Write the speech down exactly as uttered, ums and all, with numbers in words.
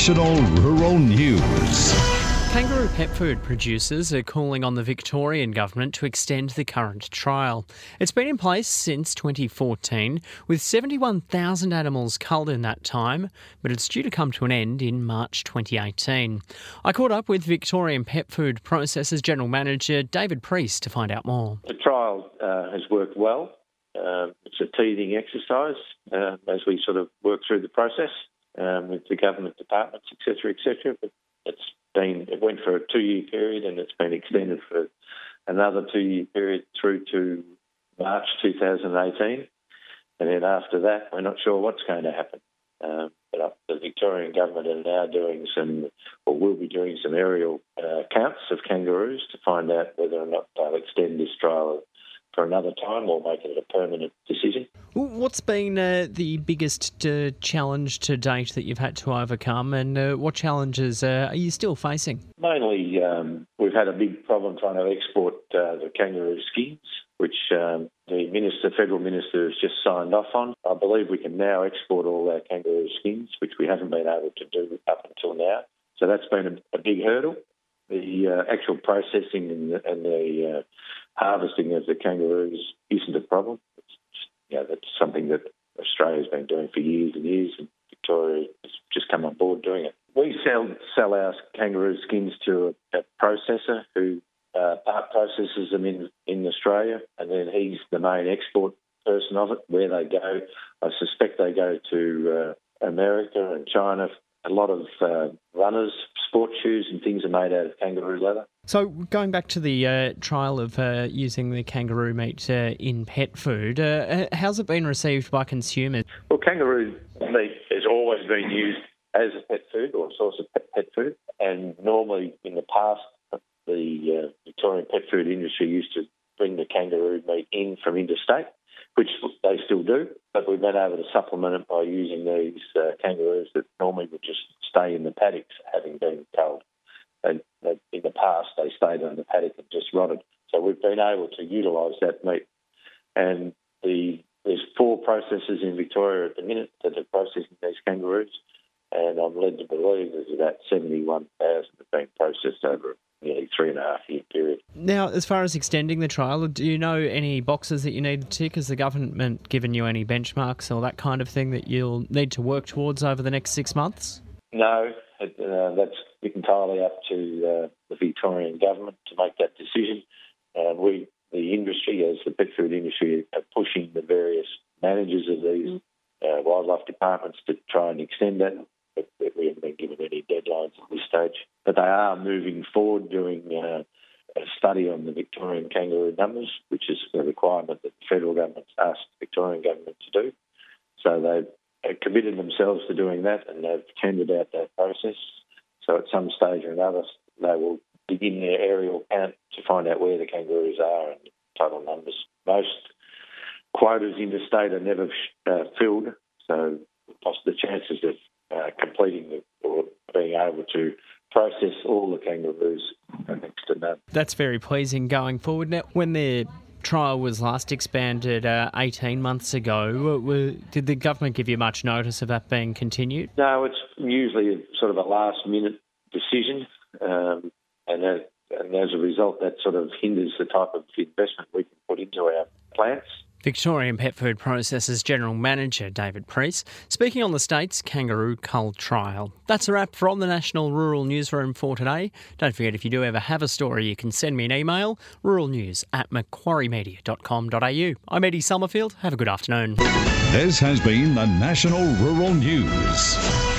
National Rural News. Kangaroo pet food producers are calling on the Victorian government to extend the current trial. It's been in place since twenty fourteen, with seventy-one thousand animals culled in that time, but it's due to come to an end in March twenty eighteen. I caught up with Victorian Pet Food Processors General Manager David Priest to find out more. The trial uh, has worked well. Uh, it's a teething exercise uh, as we sort of work through the process um, with the government departments, et cetera, et cetera. But it's been, it went for a two-year period and it's been extended for another two-year period through to March two thousand eighteen. And then after that, we're not sure what's going to happen. Um, but the Victorian government are now doing some, or will be doing some aerial uh, counts of kangaroos to find out whether or not they'll extend this trial for another time or make it a permanent decision. What's been uh, the biggest uh, challenge to date that you've had to overcome, and uh, what challenges uh, are you still facing? Mainly, um, we've had a big problem trying to export uh, the kangaroo skins, which um, the minister, federal minister has just signed off on. I believe we can now export all our kangaroo skins, which we haven't been able to do up until now. So that's been a, a big hurdle. The uh, actual processing and the, and the uh, harvesting of the kangaroos isn't a problem. It's just, you know, that's something that Australia's been doing for years and years, and Victoria has just come on board doing it. We sell sell our kangaroo skins to a, a processor who uh, part processes them in, in Australia, and then he's the main export person of it. Where they go, I suspect they go to uh, America and China. A lot of uh, runners, sport shoes and things are made out of kangaroo leather. So going back to the uh, trial of uh, using the kangaroo meat uh, in pet food, uh, how's it been received by consumers? Well, kangaroo meat has always been used as a pet food or a source of pet, pet food, and normally in the past the uh, Victorian pet food industry used to bring the kangaroo meat in from interstate, which they still do, but we've been able to supplement it by using these uh, kangaroos that normally would just stay in the paddocks, having been culled. They, they, in the past, they stayed in the paddock and just rotted. So we've been able to utilise that meat. And the, there's four processors in Victoria at the minute that are processing these kangaroos, and I'm led to believe there's about seventy-one thousand that have been processed over a nearly three and a half year period. Now, as far as extending the trial, do you know any boxes that you need to tick? Has the government given you any benchmarks or that kind of thing that you'll need to work towards over the next six months? No, it, uh, that's entirely up to uh, the Victorian government to make that decision. Uh, we, the industry, as the pet food industry, are pushing the various managers of these uh, wildlife departments to try and extend that. But we haven't been given any deadlines at this stage. But they are moving forward doing uh, a study on the Victorian kangaroo numbers, which is a requirement that the federal government's asked the Victorian government to do. So they've committed themselves to doing that, and they've tendered out that process. So at some stage or another, they will begin their aerial count to find out where the kangaroos are and total numbers. Most quotas interstate are never uh, filled, so the chances of uh, completing the, or being able to process all the kangaroos are next to none. That's very pleasing going forward. Now, when the trial was last expanded uh, eighteen months ago, were, did the government give you much notice of that being continued? No, it's usually a, sort of a last-minute decision, um, and, that, and as a result, that sort of hinders the type of investment we can put into our plants. Victorian Pet Food Processors General Manager David Priest speaking on the state's kangaroo cull trial. That's a wrap from the National Rural Newsroom for today. Don't forget, if you do ever have a story, you can send me an email, ruralnews at macquarie media dot com dot a u. I'm Eddie Summerfield. Have a good afternoon. This has been the National Rural News.